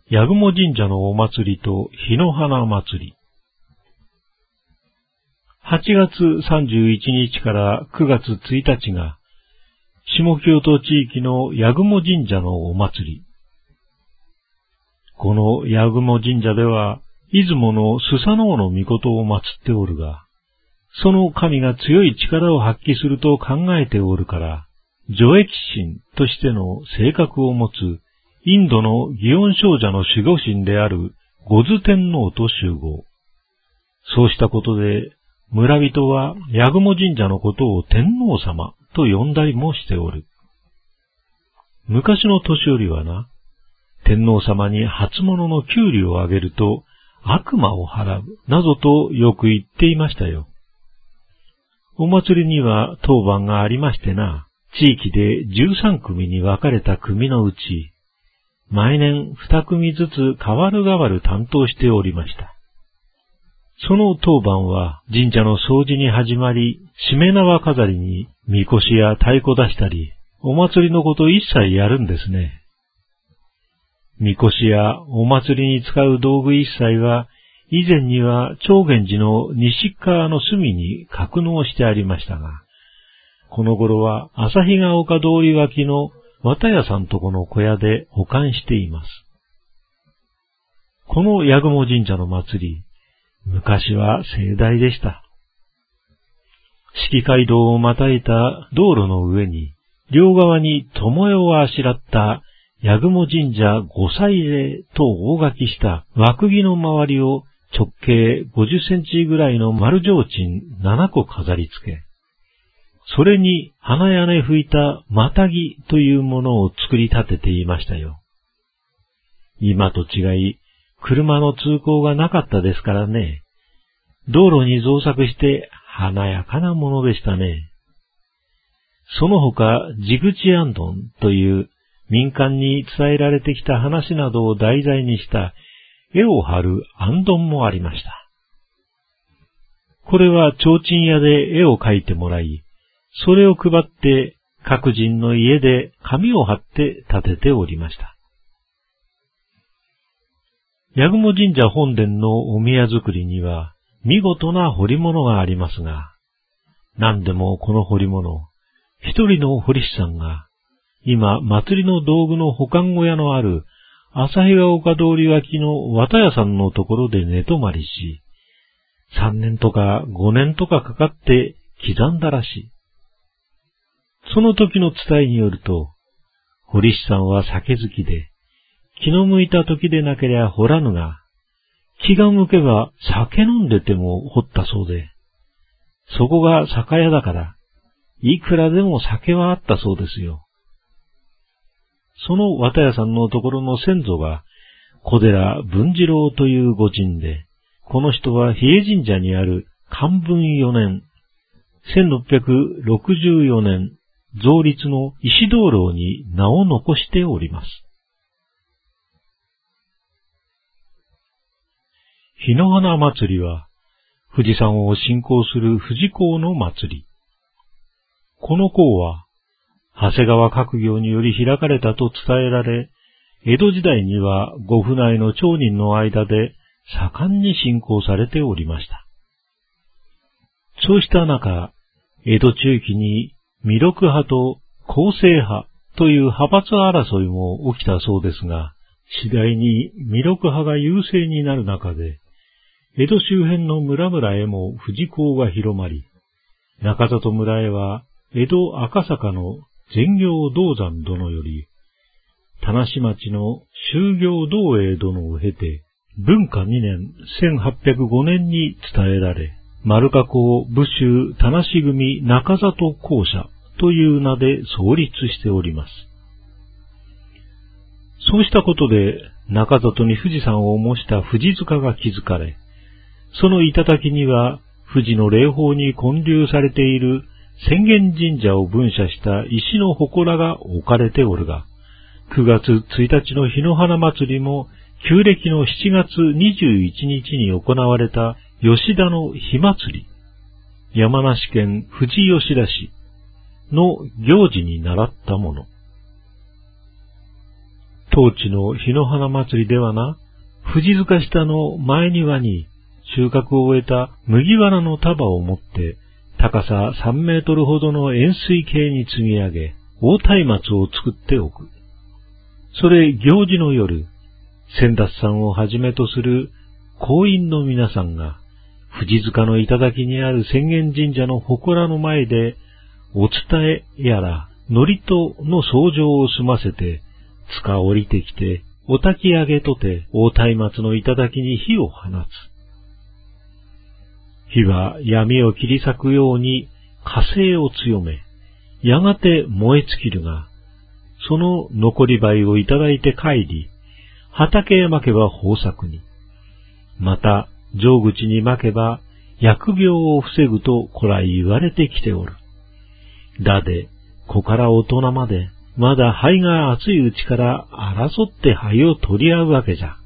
八雲神社のお祭りと日の花祭り。8月31日から9月1日が、下京都地域の八雲神社のお祭り。この八雲神社では、出雲のスサノオの御事を祀っておるが、その神が強い力を発揮すると考えておるから、除疫神としての性格を持つインドの祇園精舎の守護神である五頭天皇と集合。そうしたことで、村人は八雲神社のことを天皇様と呼んだりもしておる。昔の年寄りはな、天皇様に初物の給料をあげると悪魔を払う、などとよく言っていましたよ。お祭りには当番がありましてな、地域で13組に分かれた組のうち、毎年2組ずつ代わる代わる担当しておりました。その当番は神社の掃除に始まり、しめ縄飾りにみこしや太鼓出したり、お祭りのこと一切やるんですね。みこしやお祭りに使う道具一切は、以前には長源寺の西側の隅に格納してありましたが、この頃は旭ヶ丘通り脇の綿屋さんとこの小屋で保管しています。この八雲神社の祭り、昔は盛大でした。四季街道をまたいた道路の上に、両側に巴をあしらった八雲神社御祭礼と大書きした枠木の周りを直径50センチぐらいの丸提灯7個飾り付け、それに花屋根吹いたまたぎというものを作り立てていましたよ。今と違い、車の通行がなかったですからね。道路に造作して華やかなものでしたね。その他、地口行灯という民間に伝えられてきた話などを題材にした絵を貼る行灯もありました。これは提灯屋で絵を描いてもらい、それを配って各人の家で紙を貼って立てておりました。八雲神社本殿のお宮作りには見事な彫り物がありますが、何でもこの彫り物、一人の彫り師さんが、今祭りの道具の保管小屋のある旭ヶ丘通り脇の綿屋さんのところで寝泊まりし、3年とか5年とかかかって刻んだらしい。その時の伝えによると、彫り師さんは酒好きで、気の向いた時でなけりゃ掘らぬが、気が向けば酒飲んでても掘ったそうで、そこが酒屋だから、いくらでも酒はあったそうですよ。その綿屋さんのところの先祖が、小寺文次郎という御人で、この人は比叡神社にある寛文4年、1664年、造立の石灯籠に名を残しております。日の花祭りは、富士山を信仰する富士講の祭り。この講は、長谷川閣業により開かれたと伝えられ、江戸時代には御府内の町人の間で盛んに信仰されておりました。そうした中、江戸中期に弥勒派と構成派という派閥争いも起きたそうですが、次第に弥勒派が優勢になる中で、江戸周辺の村々へも富士講が広まり、中里村へは江戸赤坂の善行道山殿より、田無町の修行道栄殿を経て、文化2年1805年に伝えられ、丸花公武州田無組中里公社という名で創立しております。そうしたことで、中里に富士山を模した富士塚が築かれ、その頂には、富士の霊峰に建立されている浅間神社を分社した石の祠が置かれておるが、9月1日の日の花祭りも、旧暦の7月21日に行われた吉田の火祭り、山梨県富士吉田市の行事に倣ったもの。と当地の日の花祭りではな、藤塚下の前庭に収穫を終えた麦わらの束を持って、高さ3メートルほどの円錐形に積み上げ、大松明を作っておく。それ行事の夜、先達さんをはじめとする行員の皆さんが、藤塚の頂にある浅間神社の祠の前で、お伝えやら、祝詞の奏上を済ませて、塚降りてきて、お焚き上げとて、大松明の頂に火を放つ。火は闇を切り裂くように火勢を強め、やがて燃え尽きるが、その残り灰をいただいて帰り、畑へ撒けば豊作に、また上口に撒けば疫病を防ぐと古来言われてきておる。だで、子から大人まで、まだ灰が熱いうちから争って灰を取り合うわけじゃ。